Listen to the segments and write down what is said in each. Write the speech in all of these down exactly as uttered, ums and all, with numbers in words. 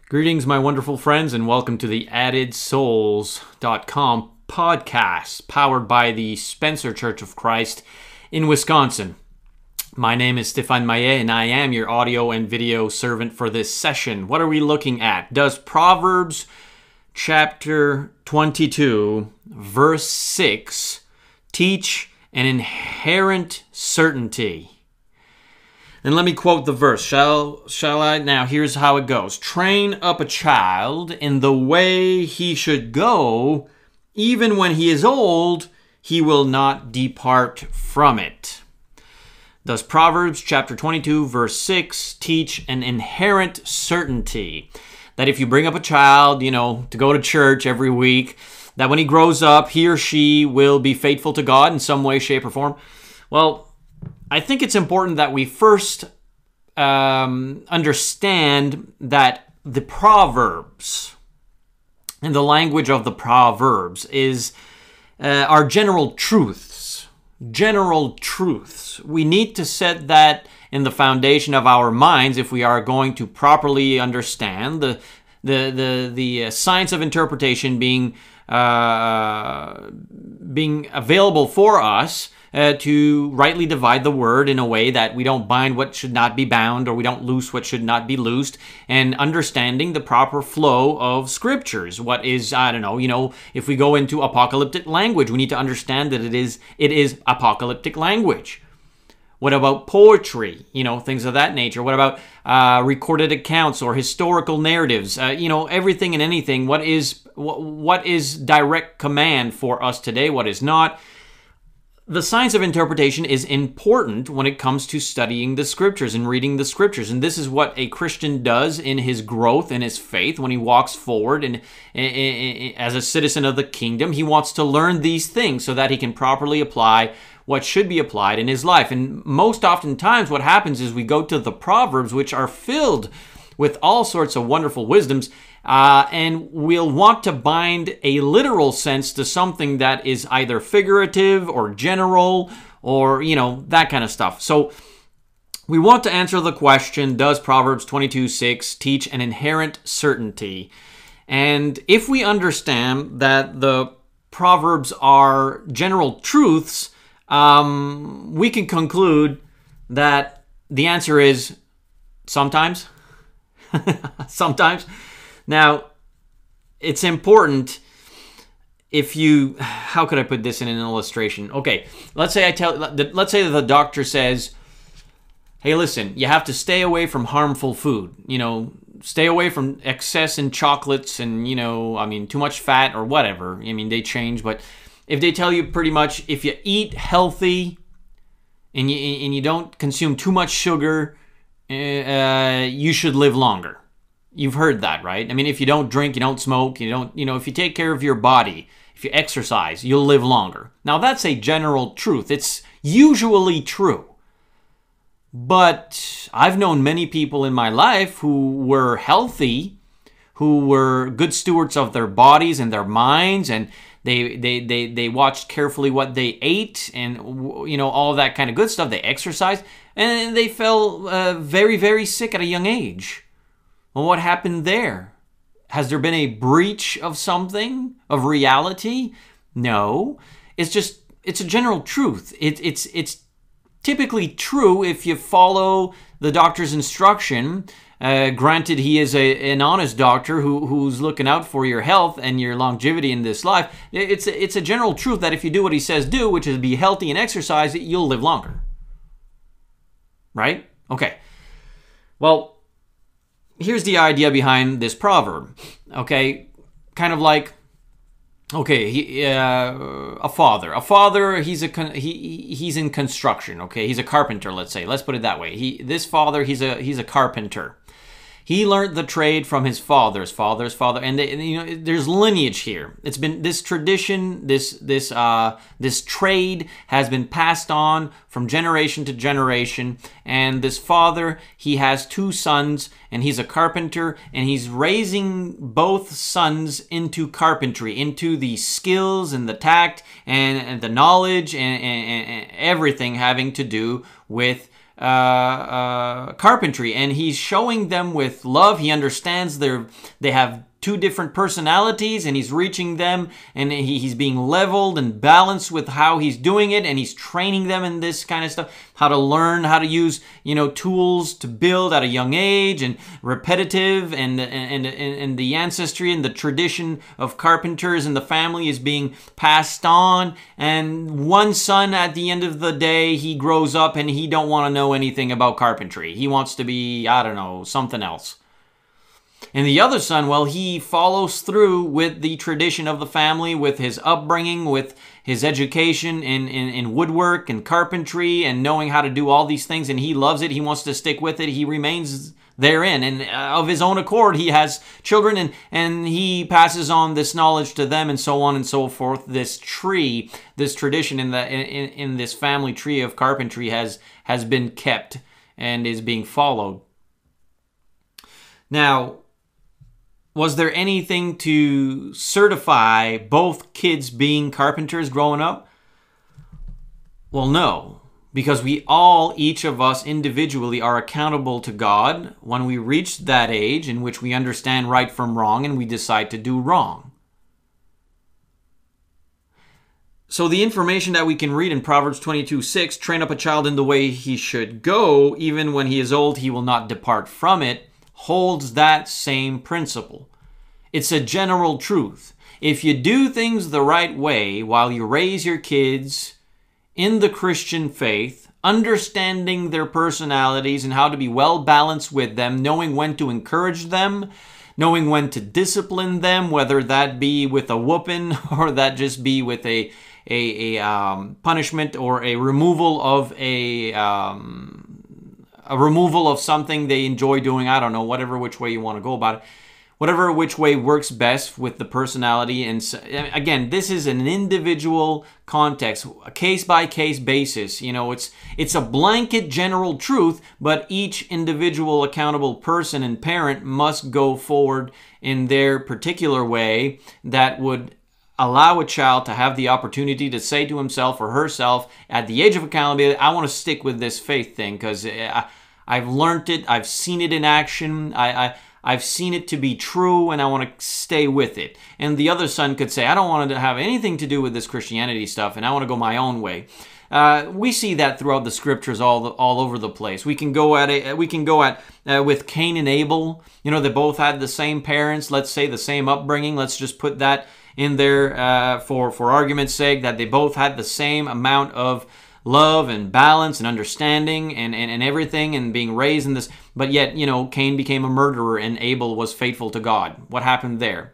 Greetings, my wonderful friends, and welcome to the added souls dot com podcast, powered by the Spencer Church of Christ in Wisconsin. My name is Stefan Maillet, and I am your audio and video servant for this session. What are we looking at? Does Proverbs chapter twenty-two, verse six, teach an inherent certainty? And let me quote the verse. Shall shall I? Now, here's how it goes. Train up a child in the way he should go. Even when he is old, he will not depart from it. Does Proverbs chapter twenty-two, verse six teach an inherent certainty? That if you bring up a child, you know, to go to church every week, that when he grows up, he or she will be faithful to God in some way, shape, or form? Well, I think it's important that we first um, understand that the Proverbs and the language of the Proverbs is uh, our general truths. General truths. We need to set that in the foundation of our minds if we are going to properly understand the the the the science of interpretation being uh, being available for us. Uh, to rightly divide the word in a way that we don't bind what should not be bound, or we don't loose what should not be loosed, and understanding the proper flow of scriptures. What is, I don't know, you know, if we go into apocalyptic language, we need to understand that it is it is apocalyptic language. What about poetry? You know, things of that nature. What about uh, recorded accounts or historical narratives? Uh, you know, everything and anything. What is what, what is direct command for us today? What is not? The science of interpretation is important when it comes to studying the scriptures and reading the scriptures. And this is what a Christian does in his growth in his faith when he walks forward and, and, and as a citizen of the kingdom. He wants to learn these things so that he can properly apply what should be applied in his life. And most oftentimes what happens is we go to the Proverbs, which are filled with all sorts of wonderful wisdoms, Uh, and we'll want to bind a literal sense to something that is either figurative or general or, you know, that kind of stuff. So we want to answer the question, does Proverbs twenty-two six teach an inherent certainty? And if we understand that the Proverbs are general truths, um, we can conclude that the answer is sometimes. Sometimes. Now, it's important if you, how could I put this in an illustration? Okay, let's say I tell, let's say the doctor says, hey, listen, you have to stay away from harmful food. You know, stay away from excess in chocolates and, you know, I mean, too much fat or whatever. I mean, they change, but if they tell you pretty much, if you eat healthy and you, and you don't consume too much sugar, uh, you should live longer. You've heard that, right? I mean, if you don't drink, you don't smoke, you don't, you know, if you take care of your body, if you exercise, you'll live longer. Now, that's a general truth. It's usually true. But I've known many people in my life who were healthy, who were good stewards of their bodies and their minds, and they they they they watched carefully what they ate and, you know, all that kind of good stuff. They exercised, and they fell uh, very, very sick at a young age. Well, what happened there? Has there been a breach of something, of reality? No. It's just, it's a general truth. It, it's it's typically true if you follow the doctor's instruction. Uh, granted, he is a, an honest doctor who, who's looking out for your health and your longevity in this life. It's a, it's a general truth that if you do what he says do, which is be healthy and exercise, you'll live longer. Right? Okay. Well, here's the idea behind this proverb, okay? Kind of like, okay, he, uh, a father. A father, he's a con- he he's in construction, okay? He's a carpenter, let's say. Let's put it that way. He this father, he's a he's a carpenter. He learned the trade from his father's father's father, and they, you know, there's lineage here. It's been this tradition, this this uh, this trade has been passed on from generation to generation. And this father, he has two sons, and he's a carpenter, and he's raising both sons into carpentry, into the skills and the tact and, and the knowledge and, and, and everything having to do with uh, uh, carpentry, and he's showing them with love. He understands their they have two different personalities, and he's reaching them, and he, he's being leveled and balanced with how he's doing it, and he's training them in this kind of stuff, how to learn how to use, you know, tools to build at a young age, and repetitive, and and and, and the ancestry and the tradition of carpenters in the family is being passed on. And one son, at the end of the day, he grows up and he don't want to know anything about carpentry. He wants to be, I don't know, something else. And the other son, well, he follows through with the tradition of the family, with his upbringing, with his education in, in, in woodwork and carpentry and knowing how to do all these things. And he loves it. He wants to stick with it. He remains therein. And of his own accord, he has children, and, and he passes on this knowledge to them, and so on and so forth. This tree, this tradition in, the, in, in this family tree of carpentry has, has been kept and is being followed. Now, was there anything to certify both kids being carpenters growing up? Well, no, because we all, each of us individually, are accountable to God when we reach that age in which we understand right from wrong and we decide to do wrong. So the information that we can read in Proverbs twenty-two six, train up a child in the way he should go, even when he is old, he will not depart from it, holds that same principle. It's a general truth. If you do things the right way while you raise your kids in the Christian faith, understanding their personalities and how to be well balanced with them, knowing when to encourage them, knowing when to discipline them, whether that be with a whooping or that just be with a a, a um, punishment or a removal of a um, a removal of something they enjoy doing. I don't know, whatever which way you want to go about it. Whatever which way works best with the personality. And so, again, this is an individual context, a case-by-case basis. You know, it's it's a blanket general truth, but each individual accountable person and parent must go forward in their particular way that would allow a child to have the opportunity to say to himself or herself at the age of accountability, I want to stick with this faith thing because I've learned it, I've seen it in action, I... I I've seen it to be true, and I want to stay with it. And the other son could say, I don't want to have anything to do with this Christianity stuff, and I want to go my own way. Uh, we see that throughout the scriptures all the, all over the place. We can go at it. We can go at uh, with Cain and Abel. You know, they both had the same parents. Let's say the same upbringing. Let's just put that in there uh, for for argument's sake. That they both had the same amount of love and balance and understanding and, and, and everything, and being raised in this. But yet, you know, Cain became a murderer and Abel was faithful to God. What happened there?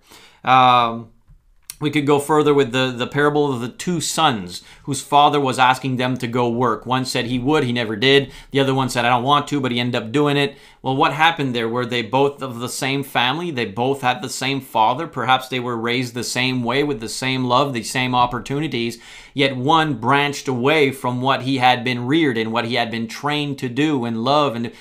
Um, we could go further with the, the parable of the two sons whose father was asking them to go work. One said he would, he never did. The other one said, I don't want to, but he ended up doing it. Well, what happened there? Were they both of the same family? They both had the same father. Perhaps they were raised the same way with the same love, the same opportunities. Yet one branched away from what he had been reared in, what he had been trained to do and love. And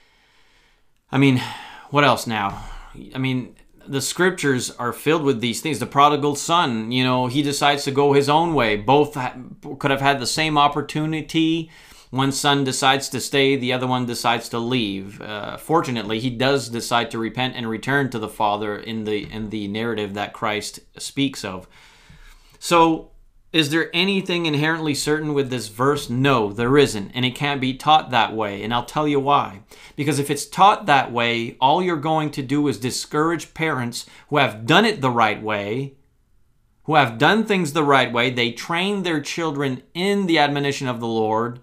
I mean, what else now? I mean, the scriptures are filled with these things. The prodigal son, you know, he decides to go his own way. Both ha- could have had the same opportunity. One son decides to stay, the other one decides to leave. Uh, fortunately, he does decide to repent and return to the Father in the in the narrative that Christ speaks of. So, is there anything inherently certain with this verse? No, there isn't, and it can't be taught that way, and I'll tell you why. Because if it's taught that way, all you're going to do is discourage parents who have done it the right way, who have done things the right way. They train their children in the admonition of the Lord,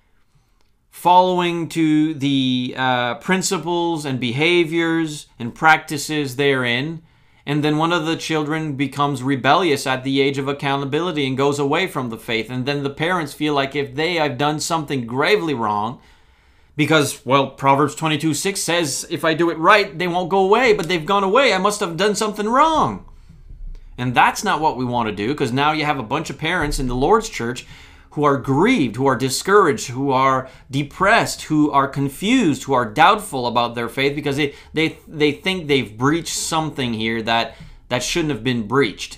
following to the uh, principles and behaviors and practices therein. And then one of the children becomes rebellious at the age of accountability and goes away from the faith. And then the parents feel like if they have done something gravely wrong, because, well, Proverbs twenty-two six says, if I do it right, they won't go away, but they've gone away. I must have done something wrong. And that's not what we want to do, because now you have a bunch of parents in the Lord's church who are grieved, who are discouraged, who are depressed, who are confused, who are doubtful about their faith because they they, they think they've breached something here that, that shouldn't have been breached.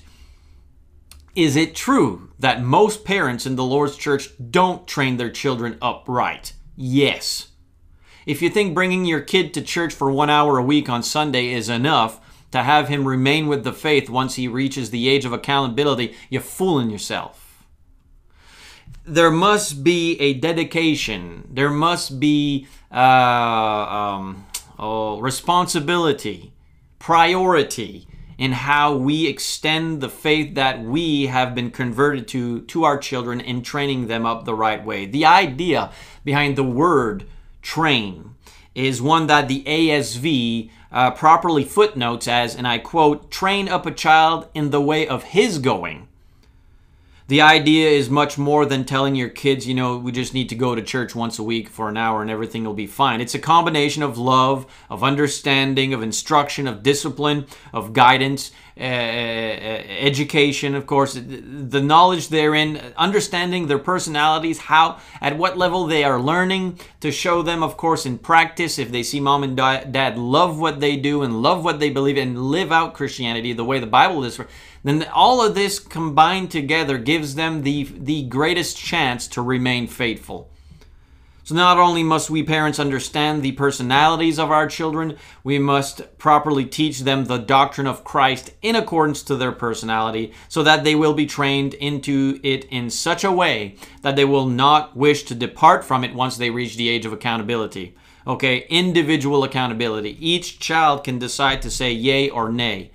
Is it true that most parents in the Lord's church don't train their children up right? Yes. If you think bringing your kid to church for one hour a week on Sunday is enough to have him remain with the faith once he reaches the age of accountability, you're fooling yourself. There must be a dedication. There must be uh, um, oh, responsibility, priority in how we extend the faith that we have been converted to to our children and training them up the right way. The idea behind the word train is one that the A S V uh, properly footnotes as, and I quote, train up a child in the way of his going. The idea is much more than telling your kids, you know, we just need to go to church once a week for an hour and everything will be fine. It's a combination of love, of understanding, of instruction, of discipline, of guidance, uh, education, of course, the knowledge therein, understanding their personalities, how, at what level they are learning, to show them, of course, in practice, if they see mom and dad love what they do and love what they believe and live out Christianity the way the Bible is, then all of this combined together gives them the, the greatest chance to remain faithful. So not only must we parents understand the personalities of our children, we must properly teach them the doctrine of Christ in accordance to their personality, so that they will be trained into it in such a way that they will not wish to depart from it once they reach the age of accountability. Okay, individual accountability. Each child can decide to say yay or nay,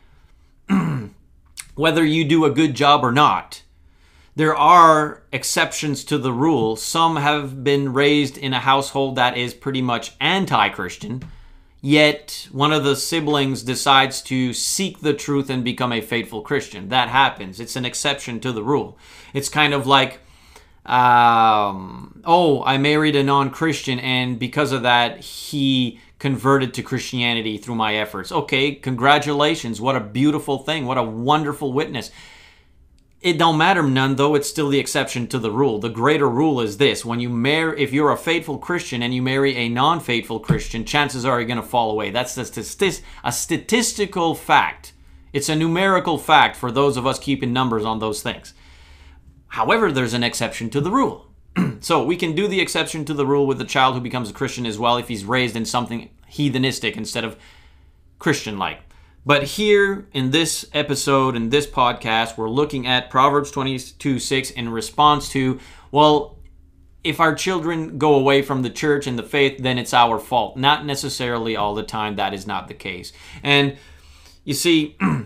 whether you do a good job or not. There are exceptions to the rule. Some have been raised in a household that is pretty much anti-Christian, yet one of the siblings decides to seek the truth and become a faithful Christian. That happens. It's an exception to the rule. It's kind of like, um, oh, I married a non-Christian, and because of that, he converted to Christianity through my efforts. Okay, congratulations. What a beautiful thing. What a wonderful witness. It don't matter none, though. It's still the exception to the rule. The greater rule is this: when you marry, if you're a faithful Christian and you marry a non-faithful Christian, chances are you're going to fall away. That's a statistical fact. It's a numerical fact for those of us keeping numbers on those things. However, there's an exception to the rule. So we can do the exception to the rule with the child who becomes a Christian as well if he's raised in something heathenistic instead of Christian-like. But here in this episode, in this podcast, we're looking at Proverbs twenty-two six in response to, well, if our children go away from the church and the faith, then it's our fault. Not necessarily all the time. That is not the case. And you see, uh,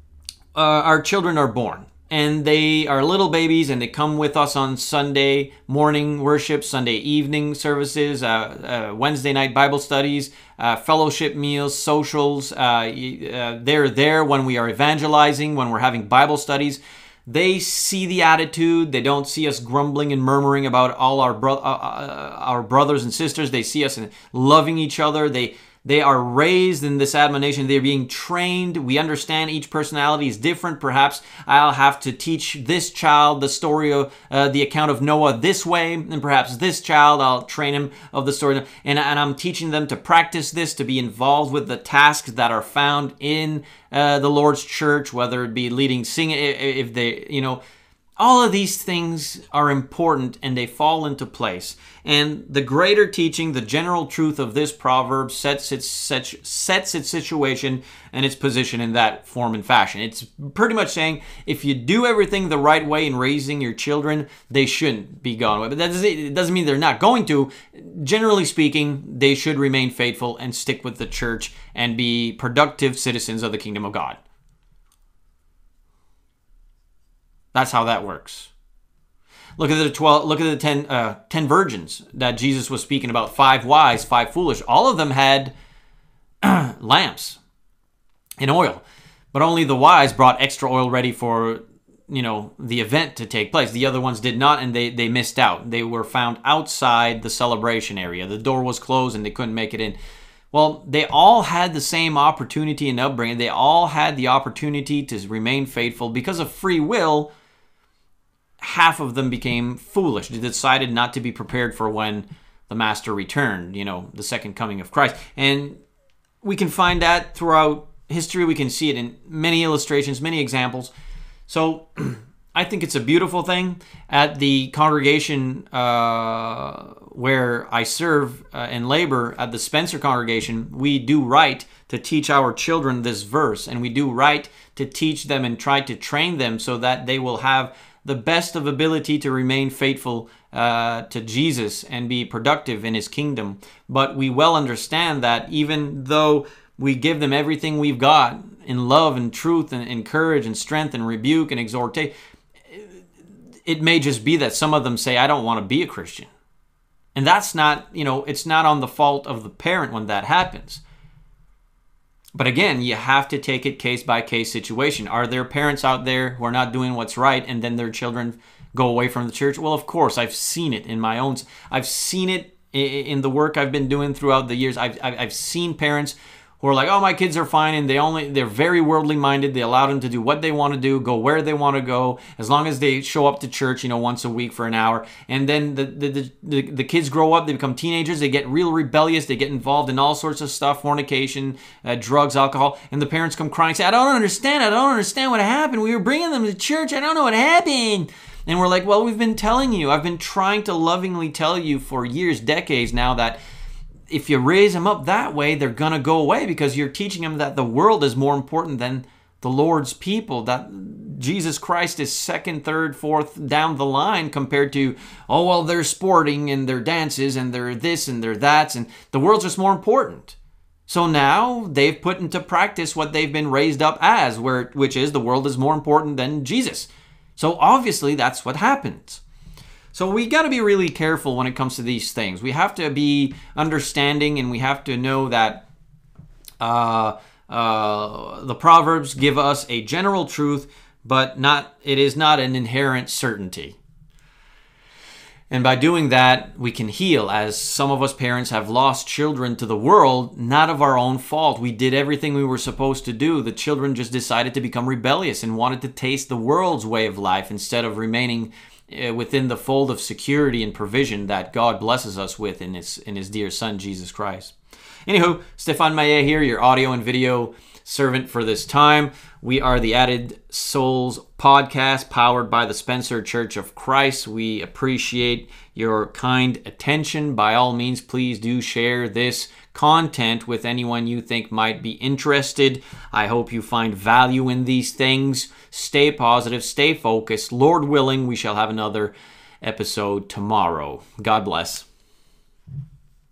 our children are born. And they are little babies, and they come with us on Sunday morning worship, Sunday evening services, uh, uh, Wednesday night Bible studies, uh, fellowship meals, socials. Uh, uh, they're there when we are evangelizing, when we're having Bible studies. They see the attitude. They don't see us grumbling and murmuring about all our bro- uh, uh, our brothers and sisters. They see us loving each other. They They are raised in this admonition. They're being trained. We understand each personality is different. Perhaps I'll have to teach this child the story of uh, the account of Noah this way, and perhaps this child, I'll train him of the story. And, and I'm teaching them to practice this, to be involved with the tasks that are found in uh, the Lord's church, whether it be leading singing, if they, you know, all of these things are important and they fall into place. And the greater teaching, the general truth of this proverb sets its sets its situation and its position in that form and fashion. It's pretty much saying if you do everything the right way in raising your children, they shouldn't be gone away. But that doesn't, it doesn't mean they're not going to. Generally speaking, they should remain faithful and stick with the church and be productive citizens of the kingdom of God. That's how that works. Look at the twelve. Look at the ten, uh, ten virgins that Jesus was speaking about. Five wise, five foolish. All of them had lamps and oil, but only the wise brought extra oil ready for, you know, the event to take place. The other ones did not, and they they missed out. They were found outside the celebration area. The door was closed, and they couldn't make it in. Well, they all had the same opportunity and upbringing. They all had the opportunity to remain faithful because of free will. Half of them became foolish. They decided not to be prepared for when the master returned, you know, the second coming of Christ. And we can find that throughout history. We can see it in many illustrations, many examples. So I think it's a beautiful thing. At the congregation uh, where I serve uh, and labor, at the Spencer congregation, we do right to teach our children this verse, and we do right to teach them and try to train them so that they will have the best of ability to remain faithful uh, to Jesus and be productive in his kingdom. But we well understand that even though we give them everything we've got in love and truth and, and courage and strength and rebuke and exhortation, it may just be that some of them say, I don't want to be a Christian. And that's not, you know, it's not on the fault of the parent when that happens. But again, you have to take it case by case situation. Are there parents out there who are not doing what's right and then their children go away from the church? Well, of course, I've seen it in my own, I've seen it in the work I've been doing throughout the years. I've, I've seen parents who are like, oh, my kids are fine, and they only, they're very worldly minded. They allow them to do what they want to do, go where they want to go, as long as they show up to church, you know, once a week for an hour. And then the the, the, the, the kids grow up, they become teenagers, they get real rebellious, they get involved in all sorts of stuff, fornication, uh, drugs, alcohol, and the parents come crying and say, I don't understand, I don't understand what happened. We were bringing them to church, I don't know what happened. And we're like, well, we've been telling you, I've been trying to lovingly tell you for years, decades now, that if you raise them up that way, they're going to go away, because you're teaching them that the world is more important than the Lord's people, that Jesus Christ is second, third, fourth down the line compared to, oh, well, they're sporting and their dances and they're this and they're that, and the world's just more important. So now they've put into practice what they've been raised up as, where which is the world is more important than Jesus. So obviously that's what happens. So we got to be really careful when it comes to these things. We have to be understanding, and we have to know that uh, uh, the Proverbs give us a general truth, but not it is not an inherent certainty. And by doing that, we can heal, as some of us parents have lost children to the world, not of our own fault. We did everything we were supposed to do. The children just decided to become rebellious and wanted to taste the world's way of life instead of remaining within the fold of security and provision that God blesses us with in his in his dear Son, Jesus Christ. Anywho, Stefan Maillet here, your audio and video servant for this time. We are the Added Souls podcast, powered by the Spencer Church of Christ. We appreciate your kind attention. By all means, please do share this content with anyone you think might be interested. I hope you find value in these things. Stay positive, stay focused. Lord willing, we shall have another episode tomorrow. God bless.